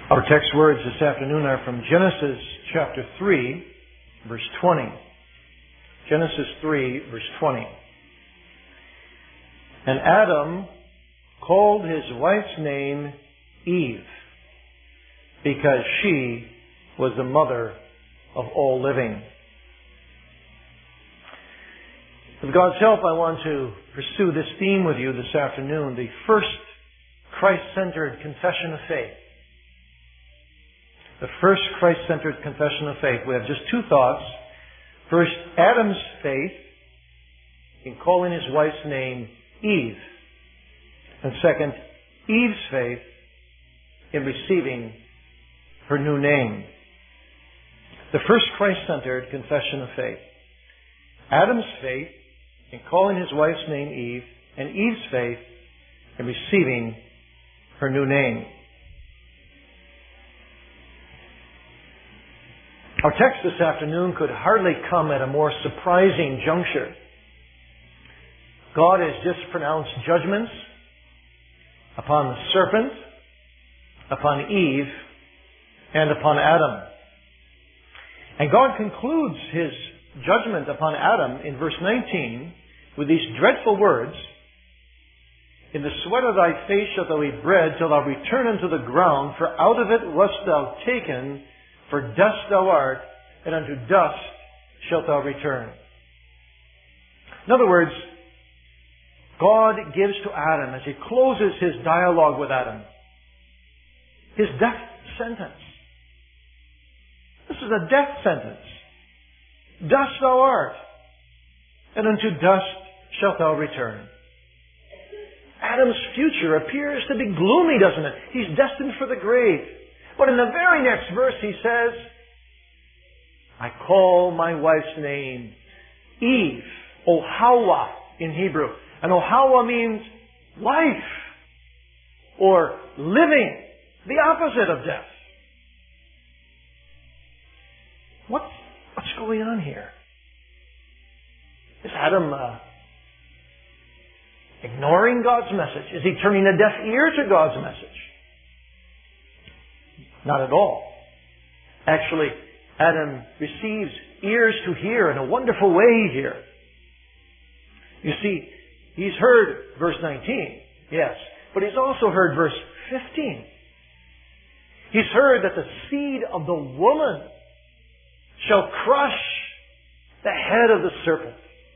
Our text words this afternoon are from Genesis chapter 3, verse 20. Genesis 3, verse 20. And Adam called his wife's name Eve, because she was the mother of all living. With God's help, I want to pursue this theme with you this afternoon, the first Christ-centered confession of faith. The first Christ-centered confession of faith. We have just two thoughts. First, Adam's faith in calling his wife's name Eve. And second, Eve's faith in receiving her new name. The first Christ-centered confession of faith. Adam's faith in calling his wife's name Eve, and Eve's faith in receiving her new name. Our text this afternoon could hardly come at a more surprising juncture. God has just pronounced judgments upon the serpent, upon Eve, and upon Adam. And God concludes His judgment upon Adam in verse 19 with these dreadful words, "In the sweat of thy face shalt thou eat bread till thou return unto the ground, for out of it wast thou taken, for dust thou art, and unto dust shalt thou return." In other words, God gives to Adam, as He closes His dialogue with Adam, His death sentence. This is a death sentence. Dust thou art, and unto dust shalt thou return. Adam's future appears to be gloomy, doesn't it? He's destined for the grave. But in the very next verse he says, "I call my wife's name Eve," Ohawa in Hebrew. And Ohawa means life, or living, the opposite of death. What's going on here? Is Adam ignoring God's message? Is he turning a deaf ear to God's message? Not at all. Actually, Adam receives ears to hear in a wonderful way here. You see, he's heard verse 19, yes, but he's also heard verse 15. He's heard that the seed of the woman shall crush the head of the serpent.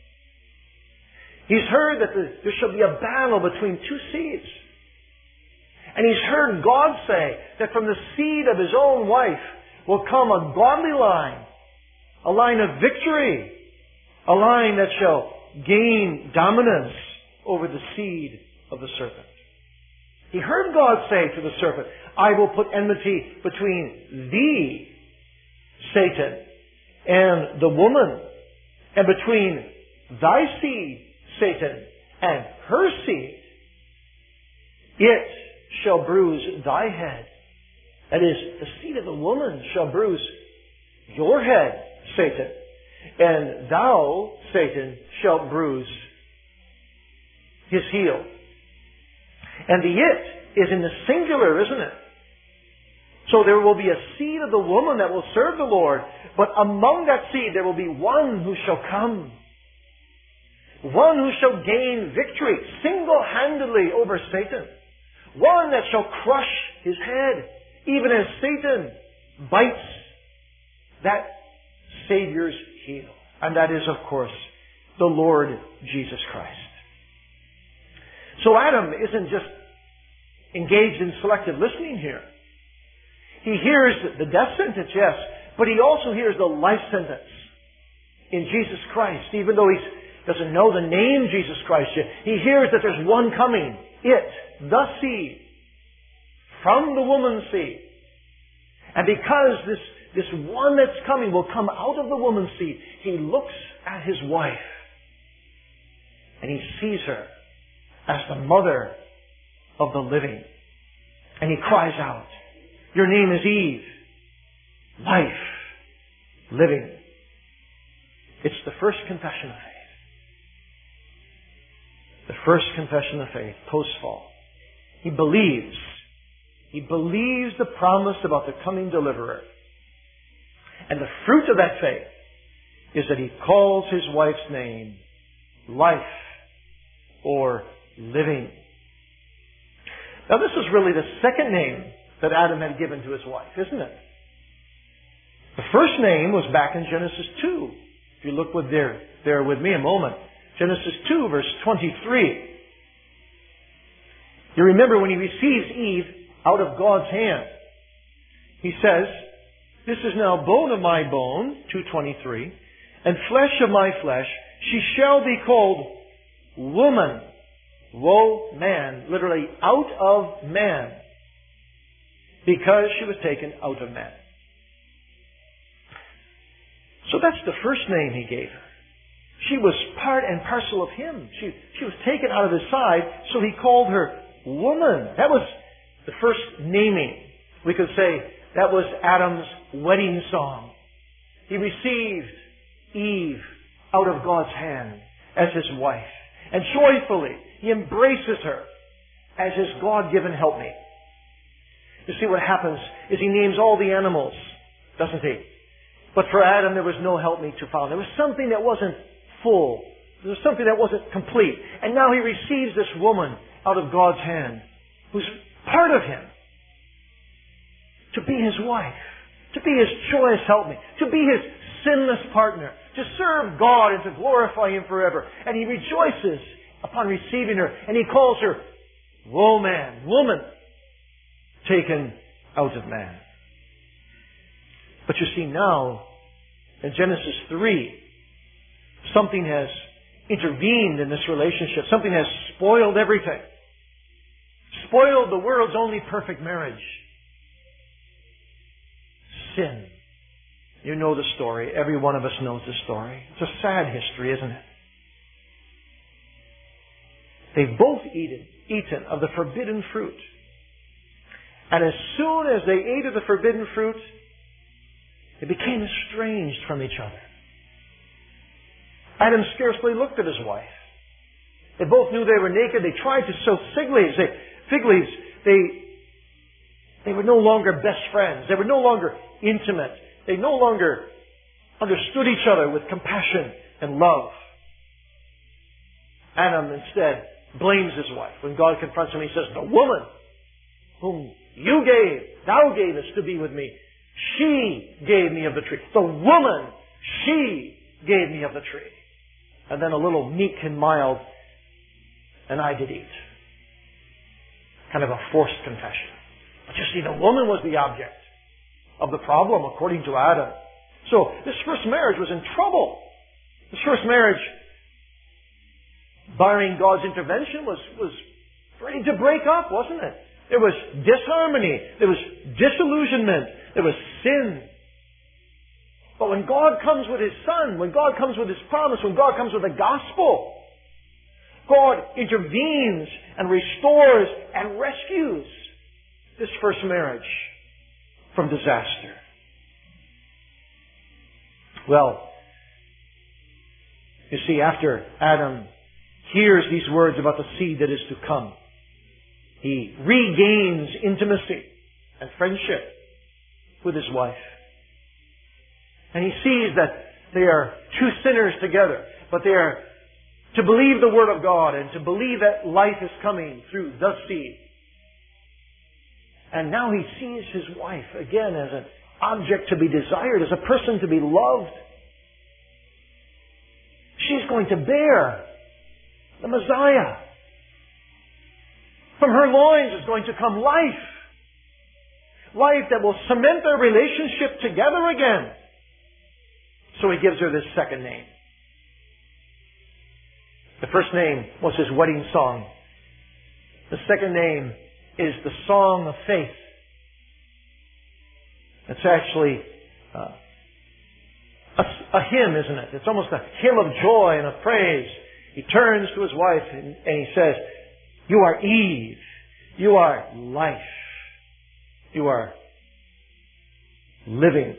He's heard that there shall be a battle between two seeds. And he's heard God say that from the seed of his own wife will come a godly line, a line of victory, a line that shall gain dominance over the seed of the serpent. He heard God say to the serpent, "I will put enmity between thee, Satan, and the woman, and between thy seed, Satan, and her seed. It shall bruise thy head." That is, the seed of the woman shall bruise your head, Satan. "And thou, Satan, shalt bruise his heel." And the "it" is in the singular, isn't it? So there will be a seed of the woman that will serve the Lord, but among that seed there will be one who shall come. One who shall gain victory single-handedly over Satan. One that shall crush his head, even as Satan bites that Savior's heel. And that is, of course, the Lord Jesus Christ. So Adam isn't just engaged in selective listening here. He hears the death sentence, yes, but he also hears the life sentence in Jesus Christ. Even though he doesn't know the name Jesus Christ yet, he hears that there's one coming. It, the seed, from the woman's seed. And because this one that's coming will come out of the woman's seed, he looks at his wife and he sees her as the mother of the living. And he cries out, "Your name is Eve, life, living." It's the first confession of faith. The first confession of faith, post-fall. He believes He believes the promise about the coming deliverer. And the fruit of that faith is that he calls his wife's name life or living. Now this is really the second name that Adam had given to his wife, isn't it? The first name was back in Genesis 2. If you look there with me a moment. Genesis 2 verse 23. You remember when he receives Eve out of God's hand. He says, "This is now bone of my bone," 2:23, "and flesh of my flesh. She shall be called woman." Woe, man. Literally, out of man. Because she was taken out of man. So that's the first name he gave her. She was part and parcel of him. She was taken out of his side, so he called her woman. That was the first naming. We could say that was Adam's wedding song. He received Eve out of God's hand as his wife. And joyfully, he embraces her as his God-given helpmate. You see, what happens is he names all the animals, doesn't he? But for Adam, there was no helpmate to found. There was something that wasn't full. There was something that wasn't complete. And now he receives this woman out of God's hand, who's part of him, to be his wife, to be his joyous helpmate, to be his sinless partner, to serve God and to glorify him forever. And he rejoices upon receiving her, and he calls her woman, taken out of man. But you see now, in Genesis 3, something has intervened in this relationship. Something has spoiled everything. Spoiled the world's only perfect marriage. Sin. You know the story. Every one of us knows the story. It's a sad history, isn't it? They've both eaten of the forbidden fruit. And as soon as they ate of the forbidden fruit, they became estranged from each other. Adam scarcely looked at his wife. They both knew they were naked. They tried to sew fig leaves. They were no longer best friends. They were no longer intimate. They no longer understood each other with compassion and love. Adam instead blames his wife. When God confronts him, he says, "The woman whom thou gavest to be with me, she gave me of the tree." The woman, she gave me of the tree. And then a little meek and mild, "and I did eat." Kind of a forced confession. But you see, the woman was the object of the problem, according to Adam. So this first marriage was in trouble. This first marriage, barring God's intervention, was ready to break up, wasn't it? There was disharmony. There was disillusionment. There was sin. But when God comes with His Son, when God comes with His promise, when God comes with the gospel, God intervenes and restores and rescues this first marriage from disaster. Well, you see, after Adam hears these words about the seed that is to come, he regains intimacy and friendship with his wife. And he sees that they are two sinners together, but they are to believe the Word of God and to believe that life is coming through the seed. And now he sees his wife again as an object to be desired, as a person to be loved. She's going to bear the Messiah. From her loins is going to come life. Life that will cement their relationship together again. So he gives her this second name. The first name was his wedding song. The second name is the song of faith. It's actually a hymn, isn't it? It's almost a hymn of joy and of praise. He turns to his wife and he says, "You are Eve. You are life. You are living."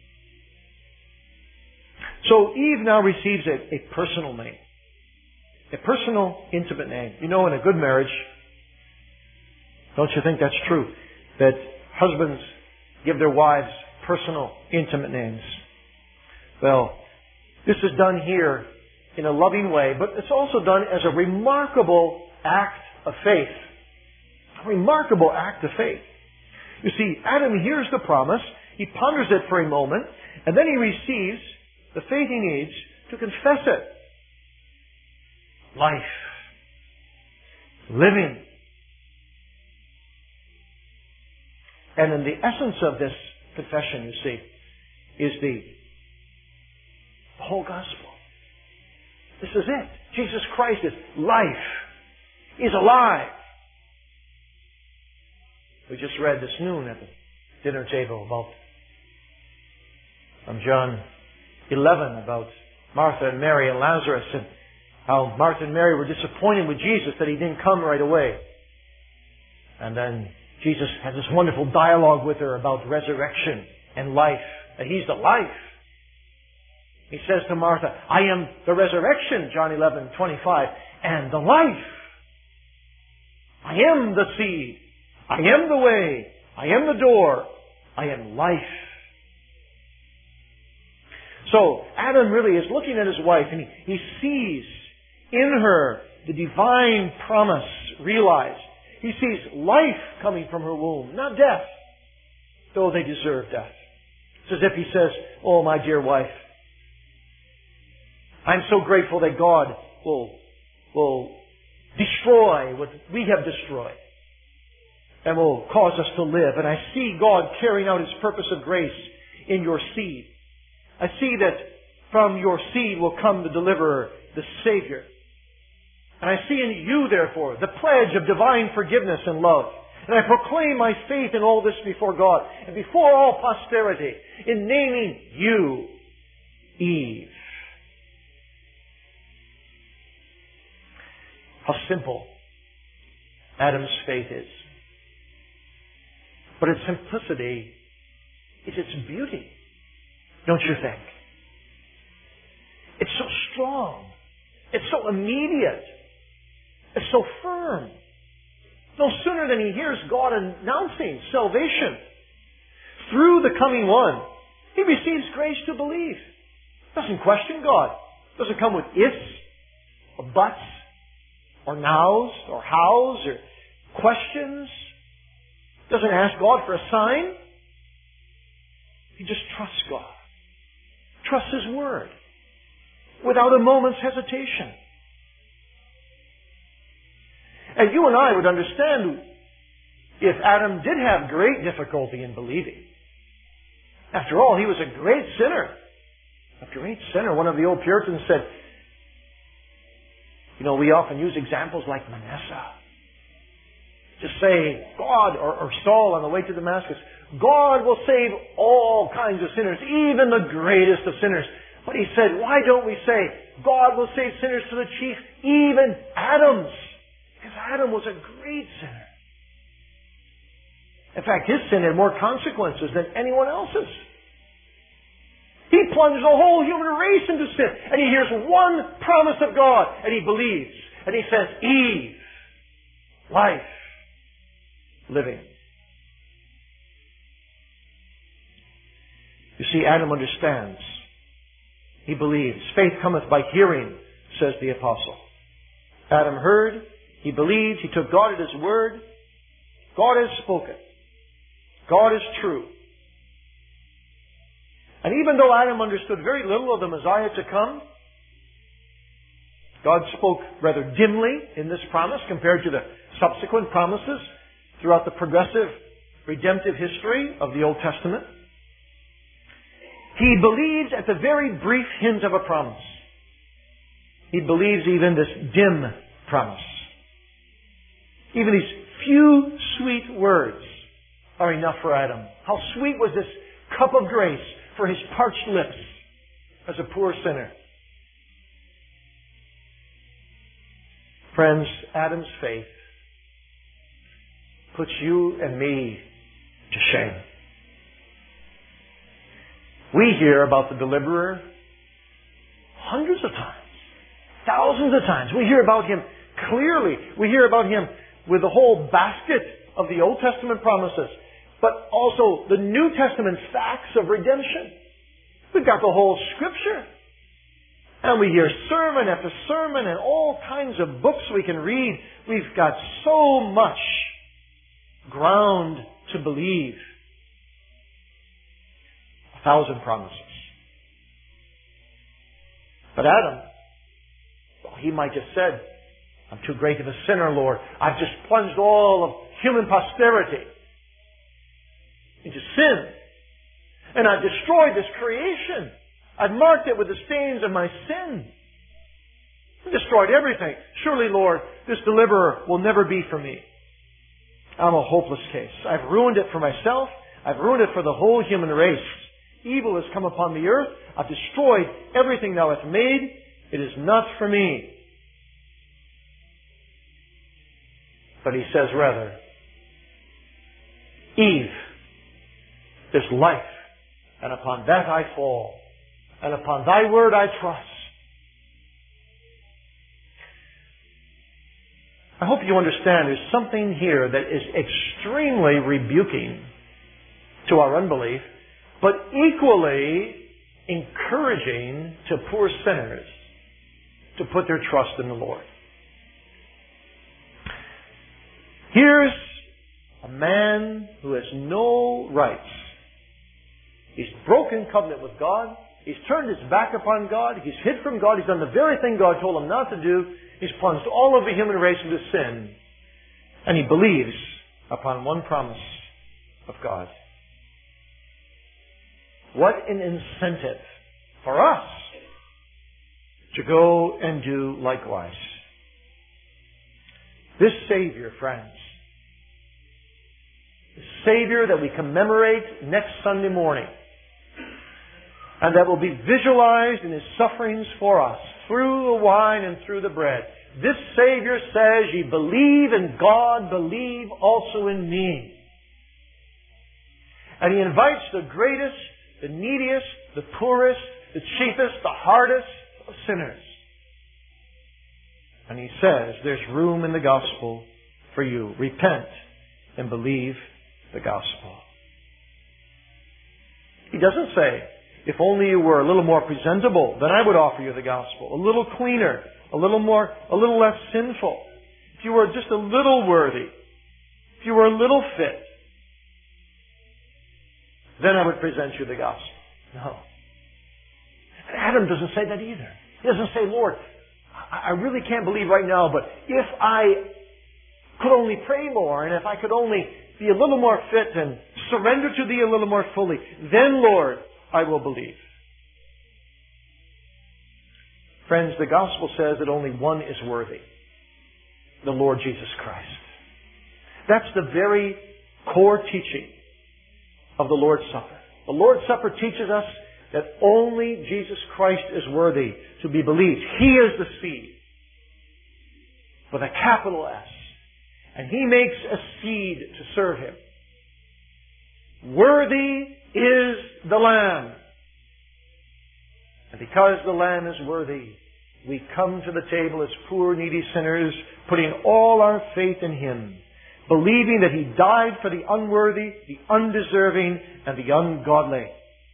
So Eve now receives a personal name. A personal, intimate name. You know, in a good marriage, don't you think that's true? that husbands give their wives personal, intimate names. Well, this is done here in a loving way, but it's also done as a remarkable act of faith. A remarkable act of faith. You see, Adam hears the promise, he ponders it for a moment, and then he receives the faith he needs to confess it. Life. Living. And in the essence of this confession, you see, is the whole gospel. This is it. Jesus Christ is life. He's alive. We just read this noon at the dinner table about from John 11 about Martha and Mary and Lazarus, and how Martha and Mary were disappointed with Jesus that He didn't come right away. And then Jesus had this wonderful dialogue with her about resurrection and life, that He's the life. He says to Martha, I am the resurrection, John 11:25, and the life. I am the seed. I am the way. I am the door. I am life. So Adam really is looking at his wife, and he sees in her the divine promise realized. He sees life coming from her womb, not death, though they deserve death. It's as if he says, oh, my dear wife, I'm so grateful that God will destroy what we have destroyed and will cause us to live. And I see God carrying out His purpose of grace in your seed. I see that from your seed will come the deliverer, the Savior. And I see in you, therefore, the pledge of divine forgiveness and love. And I proclaim my faith in all this before God and before all posterity in naming you Eve. How simple Adam's faith is. But its simplicity is its beauty, don't you think? It's so strong. It's so immediate. It's so firm. No sooner than he hears God announcing salvation through the coming one, he receives grace to believe. Doesn't question God. Doesn't come with ifs or buts or nows or hows or questions. Doesn't ask God for a sign. He just trusts God. Trusts His Word without a moment's hesitation. And you and I would understand if Adam did have great difficulty in believing. After all, he was a great sinner. A great sinner. One of the old Puritans said, we often use examples like Manasseh. Just say, God, or Saul on the way to Damascus, God will save all kinds of sinners, even the greatest of sinners. But he said, why don't we say, God will save sinners to the chief, even Adam's? Because Adam was a great sinner. In fact, his sin had more consequences than anyone else's. He plunged the whole human race into sin. And he hears one promise of God, and he believes. And he says, Eve, life, living. You see, Adam understands. He believes. Faith cometh by hearing, says the apostle. Adam heard, he believed, he took God at His word. God has spoken. God is true. And even though Adam understood very little of the Messiah to come, God spoke rather dimly in this promise compared to the subsequent promises throughout the progressive redemptive history of the Old Testament. He believes at the very brief hint of a promise. He believes even this dim promise. Even these few sweet words are enough for Adam. How sweet was this cup of grace for his parched lips as a poor sinner. Friends, Adam's faith puts you and me to shame. We hear about the deliverer hundreds of times, thousands of times. We hear about Him clearly. We hear about Him with the whole basket of the Old Testament promises. but also the New Testament facts of redemption. We've got the whole Scripture. And we hear sermon after sermon and all kinds of books we can read. We've got so much ground to believe. 1,000 promises. But Adam, well, he might have said, I'm too great of a sinner, Lord. I've just plunged all of human posterity into sin. And I've destroyed this creation. I've marked it with the stains of my sin. I've destroyed everything. Surely, Lord, this deliverer will never be for me. I'm a hopeless case. I've ruined it for myself. I've ruined it for the whole human race. Evil has come upon the earth. I've destroyed everything thou hast made. It is not for me. But he says rather, Eve, there's life, and upon that I fall, and upon thy word I trust. I hope you understand there's something here that is extremely rebuking to our unbelief, but equally encouraging to poor sinners to put their trust in the Lord. Here's a man who has no rights. He's broken covenant with God. He's turned his back upon God. He's hid from God. He's done the very thing God told him not to do. He's plunged all of the human race into sin. And he believes upon one promise of God. What an incentive for us to go and do likewise. This Savior, friends, the Savior that we commemorate next Sunday morning, and that will be visualized in His sufferings for us, through the wine and through the bread. This Savior says, ye believe in God, believe also in me. And He invites the greatest, the neediest, the poorest, the chiefest, the hardest of sinners. And He says, there's room in the gospel for you. Repent and believe the gospel. He doesn't say, if only you were a little more presentable, then I would offer you the gospel. A little cleaner, a little less sinful. If you were just a little worthy, if you were a little fit, then I would present you the gospel. No. And Adam doesn't say that either. He doesn't say, Lord, I really can't believe right now, but if I could only pray more, and if I could only be a little more fit and surrender to Thee a little more fully, then, Lord, I will believe. Friends, the gospel says that only one is worthy. The Lord Jesus Christ. That's the very core teaching of the Lord's Supper. The Lord's Supper teaches us that only Jesus Christ is worthy to be believed. He is the seed with a capital S. And He makes a seed to serve Him. Worthy is the Lamb. And because the Lamb is worthy, we come to the table as poor, needy sinners, putting all our faith in Him, believing that He died for the unworthy, the undeserving, and the ungodly.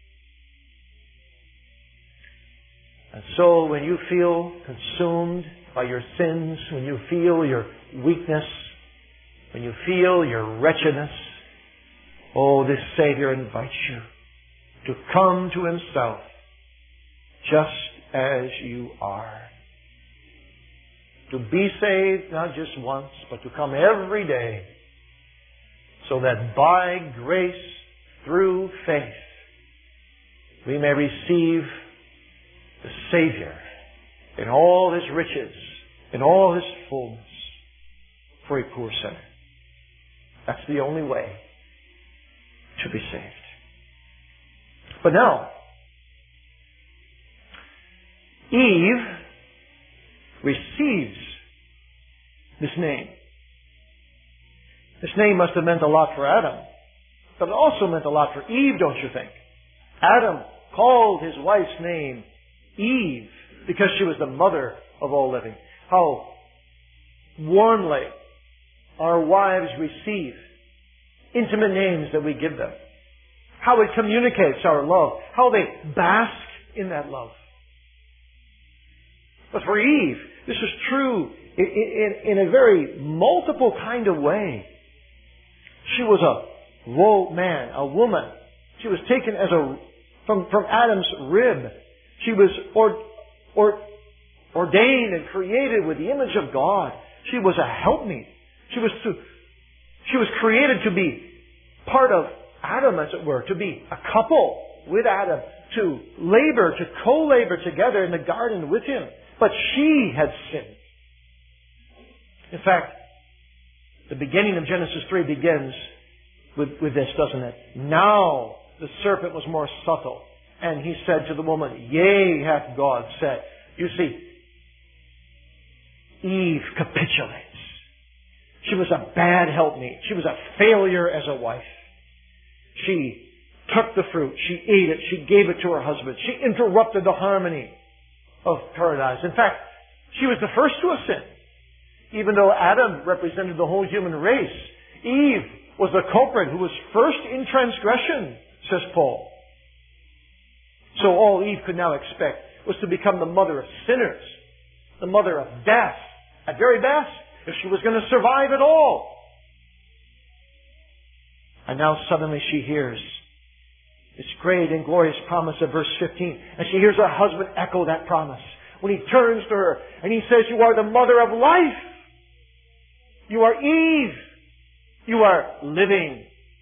And so when you feel consumed by your sins, when you feel your weakness, when you feel your wretchedness, oh, this Savior invites you to come to Himself just as you are. To be saved not just once, but to come every day, so that by grace, through faith, we may receive the Savior in all His riches, in all His fullness, for a poor sinner. That's the only way to be saved. But now, Eve receives this name. This name must have meant a lot for Adam, but it also meant a lot for Eve, don't you think? Adam called his wife's name Eve because she was the mother of all living. How warmly our wives receive intimate names that we give them. How it communicates our love. How they bask in that love. But for Eve, this is true in a very multiple kind of way. She was a woman. She was taken as from Adam's rib. She was ordained and created with the image of God. She was a helpmeet. She was created to be part of Adam, as it were, to be a couple with Adam, to labor, to co-labor together in the garden with him. But she had sinned. In fact, the beginning of Genesis 3 begins with this, doesn't it? Now the serpent was more subtle, and he said to the woman, Yea, hath God said. You see, Eve capitulates. She was a bad helpmeet. She was a failure as a wife. She took the fruit. She ate it. She gave it to her husband. She interrupted the harmony of paradise. In fact, she was the first to have sinned. Even though Adam represented the whole human race, Eve was the culprit who was first in transgression, says Paul. So all Eve could now expect was to become the mother of sinners, the mother of death, at very best, if she was going to survive at all. And now suddenly she hears this great and glorious promise of verse 15. And she hears her husband echo that promise when he turns to her and he says, You are the mother of life. You are Eve. You are living.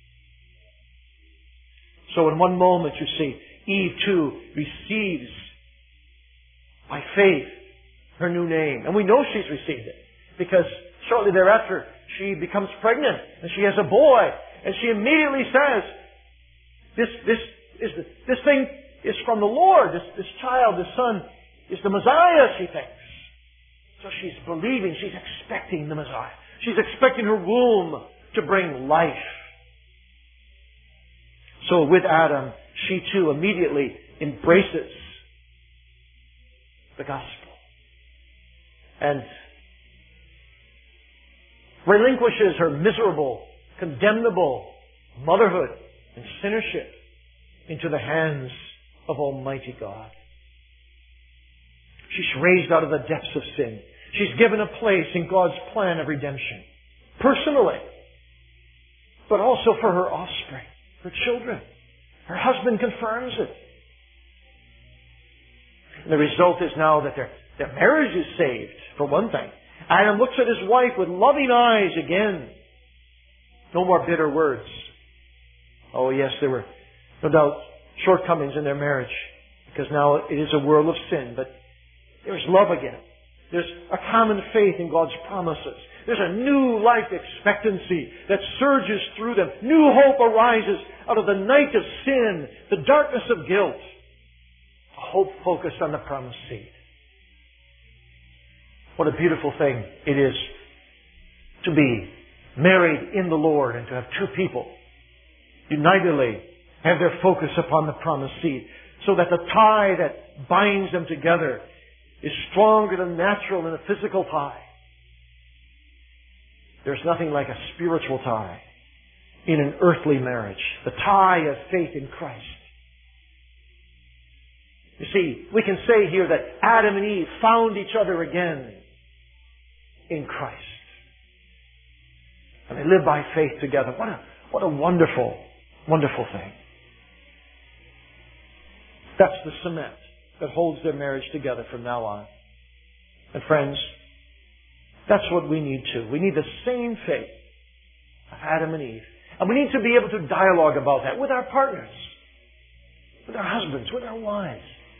So in one moment, you see, Eve too receives by faith her new name. And we know she's received it because shortly thereafter she becomes pregnant and she has a boy. And she immediately says, this thing is from the Lord. This child, this son, is the Messiah, she thinks. So she's believing, she's expecting the Messiah. She's expecting her womb to bring life. So with Adam, she too immediately embraces the gospel and relinquishes her miserable, condemnable motherhood and sinnership into the hands of Almighty God. She's raised out of the depths of sin. She's given a place in God's plan of redemption. Personally. But also for her offspring, her children. Her husband confirms it. And the result is now that their marriage is saved, for one thing. Adam looks at his wife with loving eyes again. No more bitter words. Oh yes, there were no doubt shortcomings in their marriage, because now it is a world of sin, but there's love again. There's a common faith in God's promises. There's a new life expectancy that surges through them. New hope arises out of the night of sin, the darkness of guilt. A hope focused on the promised seed. What a beautiful thing it is to be married in the Lord and to have two people unitedly have their focus upon the promised seed, so that the tie that binds them together is stronger than natural and a physical tie. There's nothing like a spiritual tie in an earthly marriage. The tie of faith in Christ. You see, we can say here that Adam and Eve found each other again in Christ. And they live by faith together. What a wonderful, wonderful thing. That's the cement that holds their marriage together from now on. And friends, that's what we need too. We need the same faith of Adam and Eve. And we need to be able to dialogue about that with our partners, with our husbands, with our wives.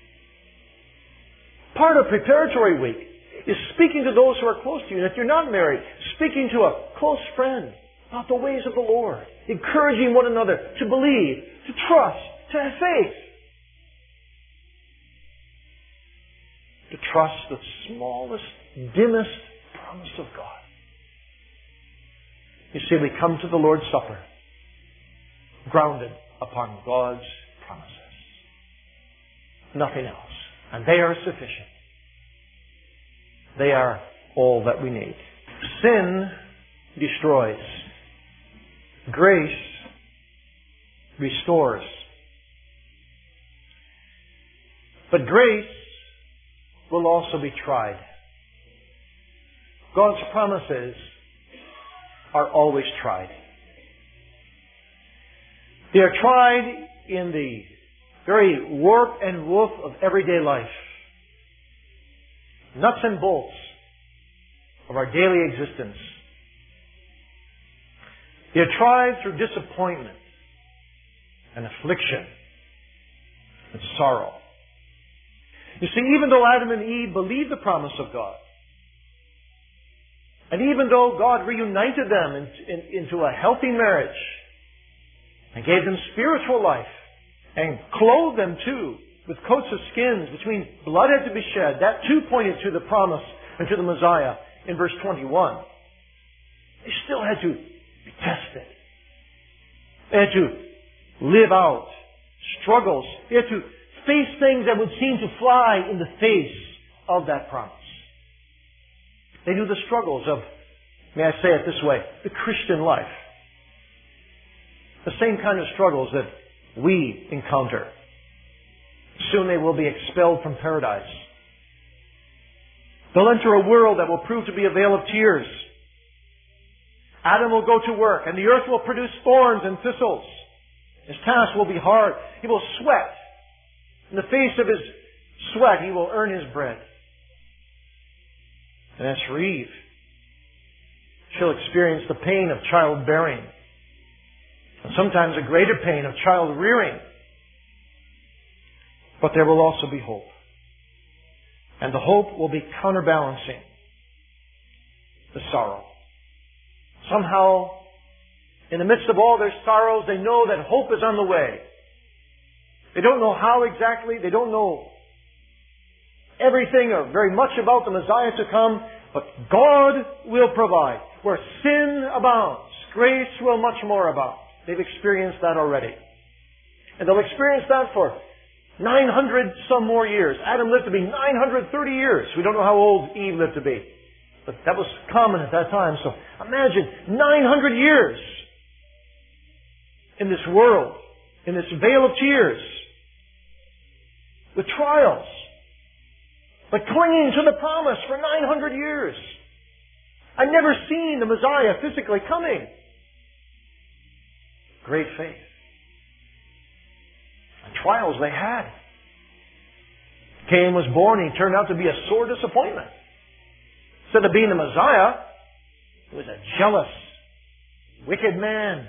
Part of preparatory week is speaking to those who are close to you. And if you're not married, speaking to a close friend about the ways of the Lord. Encouraging one another to believe, to trust, to have faith. To trust the smallest, dimmest promise of God. You see, we come to the Lord's Supper grounded upon God's promises. Nothing else. And they are sufficient. They are all that we need. Sin destroys. Grace restores. But grace will also be tried. God's promises are always tried. They are tried in the very warp and woof of everyday life. Nuts and bolts of our daily existence. They are tried through disappointment and affliction and sorrow. You see, even though Adam and Eve believed the promise of God, and even though God reunited them into a healthy marriage, and gave them spiritual life, and clothed them too with coats of skins, which means blood had to be shed, that too pointed to the promise and to the Messiah in verse 21. They still had to be tested. They had to live out struggles. They had to face things that would seem to fly in the face of that promise. They knew the struggles of, may I say it this way, the Christian life. The same kind of struggles that we encounter. Soon they will be expelled from paradise. They'll enter a world that will prove to be a vale of tears. Adam will go to work, and the earth will produce thorns and thistles. His task will be hard. He will sweat. In the face of his sweat, he will earn his bread. And as for Eve, she'll experience the pain of childbearing, and sometimes a greater pain of child rearing. But there will also be hope. And the hope will be counterbalancing the sorrow. Somehow, in the midst of all their sorrows, they know that hope is on the way. They don't know how exactly. They don't know everything or very much about the Messiah to come. But God will provide. Where sin abounds, grace will much more abound. They've experienced that already. And they'll experience that for 900 some more years. Adam lived to be 930 years. We don't know how old Eve lived to be. But that was common at that time. So imagine 900 years in this world, in this vale of tears, with trials, but clinging to the promise for 900 years. I've never seen the Messiah physically coming. Great faith. And trials they had. Cain was born and he turned out to be a sore disappointment. Instead of being the Messiah, he was a jealous, wicked man.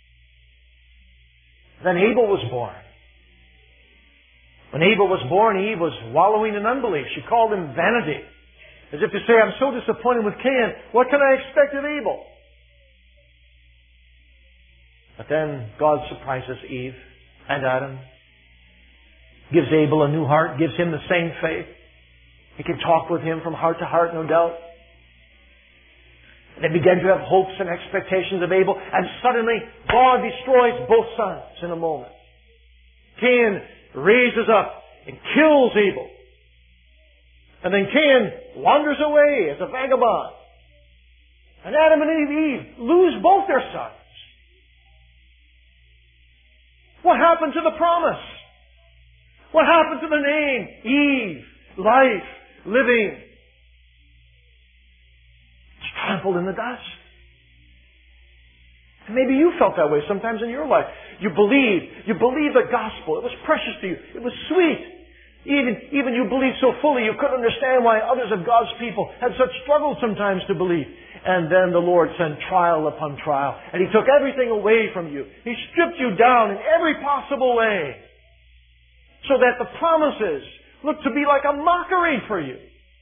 Then Abel was born. When Abel was born, Eve was wallowing in unbelief. She called him vanity. As if to say, I'm so disappointed with Cain, what can I expect of Abel? But then God surprises Eve and Adam. Gives Abel a new heart, gives him the same faith. He can talk with him from heart to heart, no doubt. They began to have hopes and expectations of Abel, and suddenly God destroys both sons in a moment. Cain raises up and kills Abel. And then Cain wanders away as a vagabond. And Adam and Eve lose both their sons. What happened to the promise? What happened to the name? Eve, life, living. It's trampled in the dust. And maybe you felt that way sometimes in your life. You believed the gospel. It was precious to you. It was sweet. Even you believed so fully you couldn't understand why others of God's people had such struggles sometimes to believe. And then the Lord sent trial upon trial. And He took everything away from you. He stripped you down in every possible way. So that the promises looked to be like a mockery for you.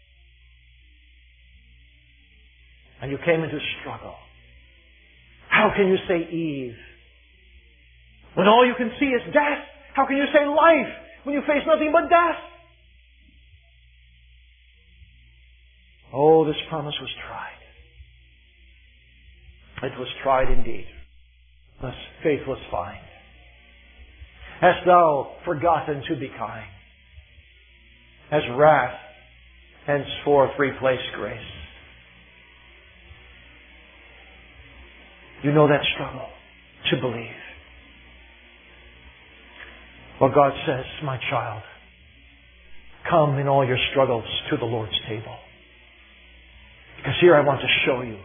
And you came into struggle. How can you say Eve when all you can see is death? How can you say life when you face nothing but death? Oh, this promise was tried. It was tried indeed. Thus faithless find. Hast thou forgotten to be kind? Has wrath henceforth replaced grace? You know that struggle. to believe. Well, God says, my child, come in all your struggles to the Lord's table. Because here I want to show you.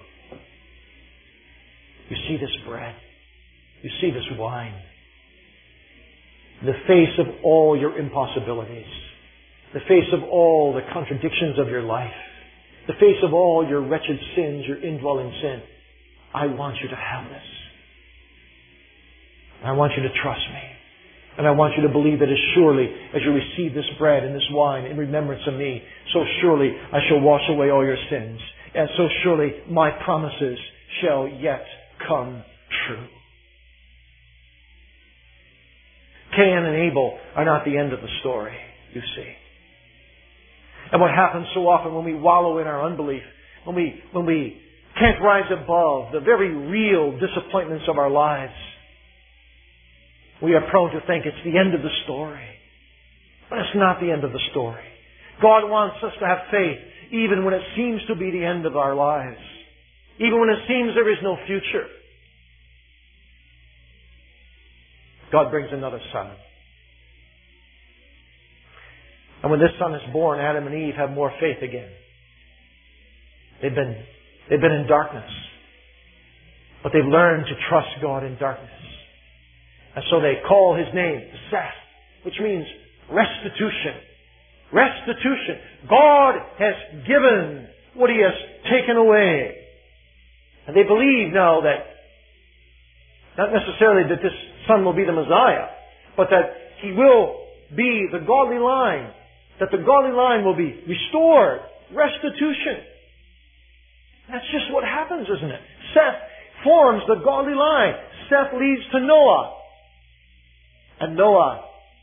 You see this bread. You see this wine. In the face of all your impossibilities, the face of all the contradictions of your life, the face of all your wretched sins, your indwelling sin, I want you to have this. I want you to trust me. And I want you to believe that as surely as you receive this bread and this wine in remembrance of me, so surely I shall wash away all your sins. And so surely my promises shall yet come true. Cain and Abel are not the end of the story, you see. And what happens so often when we wallow in our unbelief, when we can't rise above the very real disappointments of our lives, we are prone to think it's the end of the story. But it's not the end of the story. God wants us to have faith even when it seems to be the end of our lives. Even when it seems there is no future. God brings another son. And when this son is born, Adam and Eve have more faith again. They've been in darkness. But they've learned to trust God in darkness. And so they call his name Seth, which means restitution. Restitution. God has given what he has taken away. And they believe now that, not necessarily that this son will be the Messiah, but that he will be the godly line. That the godly line will be restored. Restitution. That's just what happens, isn't it? Seth forms the godly line. Seth leads to Noah. And Noah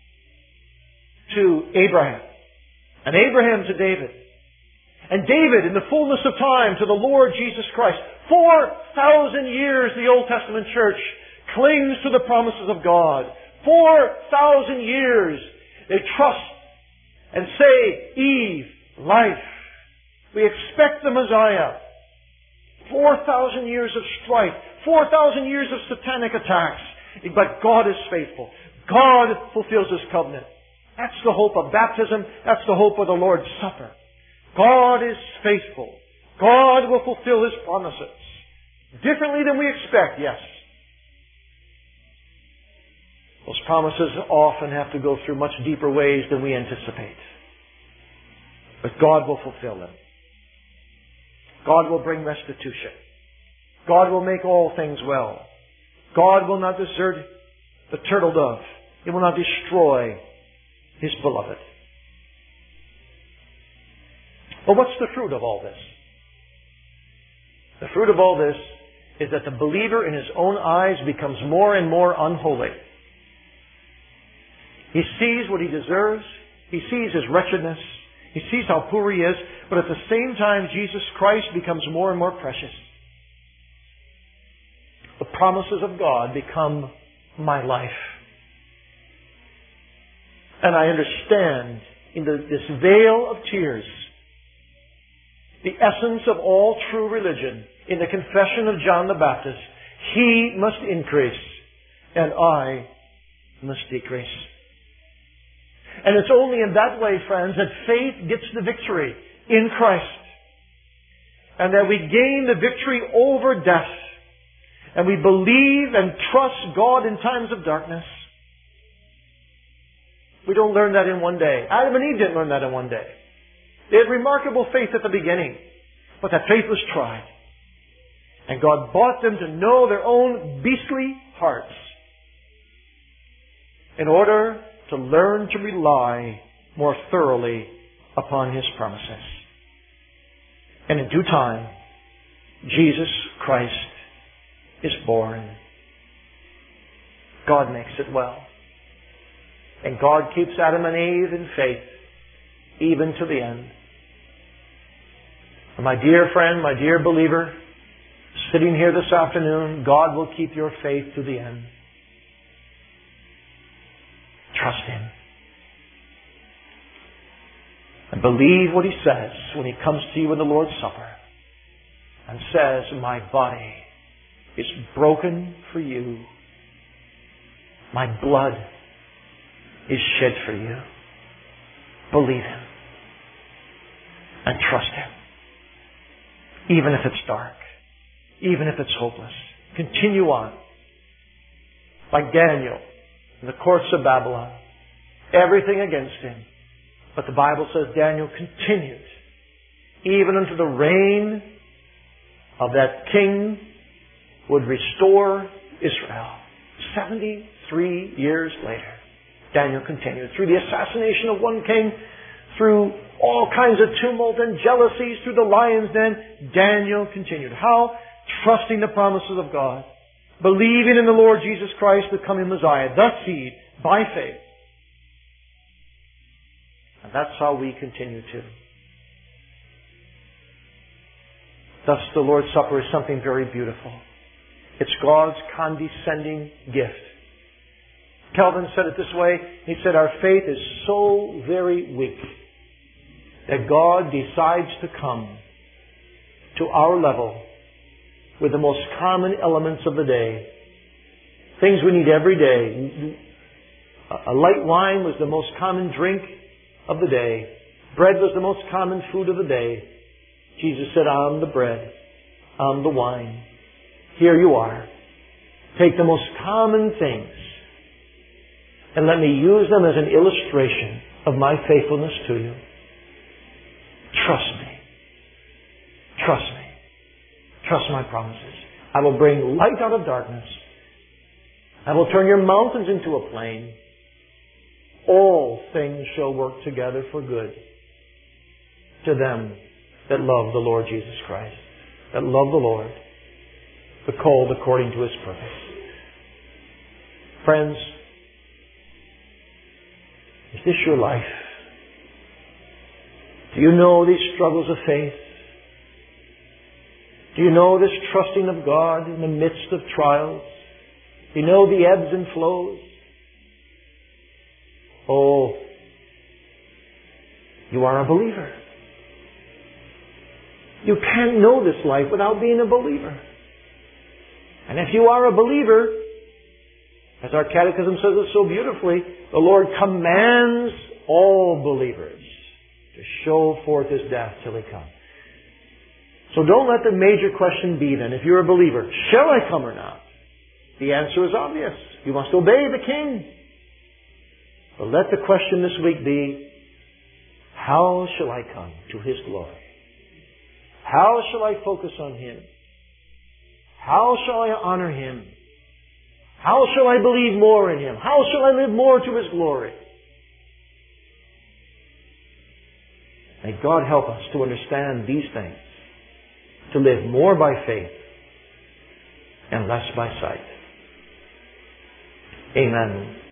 to Abraham. And Abraham to David. And David, in the fullness of time, to the Lord Jesus Christ. 4,000 years the Old Testament church clings to the promises of God. 4,000 years they trust and say, Eve, life. We expect the Messiah. 4,000 years of strife. 4,000 years of satanic attacks. But God is faithful. God fulfills His covenant. That's the hope of baptism. That's the hope of the Lord's Supper. God is faithful. God will fulfill His promises. Differently than we expect, yes. Those promises often have to go through much deeper ways than we anticipate. But God will fulfill them. God will bring restitution. God will make all things well. God will not desert the turtle dove. He will not destroy His beloved. But what's the fruit of all this? The fruit of all this is that the believer in his own eyes becomes more and more unholy. He sees what he deserves. He sees his wretchedness. He sees how poor he is. But at the same time, Jesus Christ becomes more and more precious. The promises of God become my life. And I understand in this veil of tears the essence of all true religion in the confession of John the Baptist. He must increase and I must decrease. And it's only in that way, friends, that faith gets the victory in Christ. And that we gain the victory over death. And we believe and trust God in times of darkness. We don't learn that in one day. Adam and Eve didn't learn that in one day. They had remarkable faith at the beginning. But that faith was tried. And God brought them to know their own beastly hearts in order to learn to rely more thoroughly upon His promises. And in due time, Jesus Christ is born. God makes it well. And God keeps Adam and Eve in faith, even to the end. And my dear friend, my dear believer, sitting here this afternoon, God will keep your faith to the end. Trust Him. And believe what He says when He comes to you in the Lord's Supper and says, my body is broken for you. My blood is shed for you. Believe Him. And trust Him. Even if it's dark. Even if it's hopeless. Continue on. Like Daniel in the courts of Babylon. Everything against him. But the Bible says Daniel continued. Even unto the reign of that king would restore Israel. 73 years later, Daniel continued. Through the assassination of one king, through all kinds of tumult and jealousies, through the lion's den, Daniel continued. How? Trusting the promises of God. Believing in the Lord Jesus Christ, the coming Messiah. The seed, by faith. And that's how we continue too. Thus the Lord's Supper is something very beautiful. It's God's condescending gift. Calvin said it this way. He said, our faith is so very weak that God decides to come to our level with the most common elements of the day. Things we need every day. A light wine was the most common drink of the day. Bread was the most common food of the day. Jesus said, I'm the bread. I'm the wine. Here you are. Take the most common things and let me use them as an illustration of my faithfulness to you. Trust me. Trust me. Trust my promises. I will bring light out of darkness. I will turn your mountains into a plain. All things shall work together for good to them that love the Lord Jesus Christ, that love the Lord, the called according to His purpose. Friends, is this your life? Do you know these struggles of faith? Do you know this trusting of God in the midst of trials? Do you know the ebbs and flows? Oh, you are a believer. You can't know this life without being a believer. And if you are a believer, as our catechism says it so beautifully, the Lord commands all believers to show forth His death till He comes. So don't let the major question be then, if you're a believer, shall I come or not? The answer is obvious. You must obey the King. But let the question this week be, how shall I come to His glory? How shall I focus on Him? How shall I honor Him? How shall I believe more in Him? How shall I live more to His glory? May God help us to understand these things, to live more by faith and less by sight. Amen.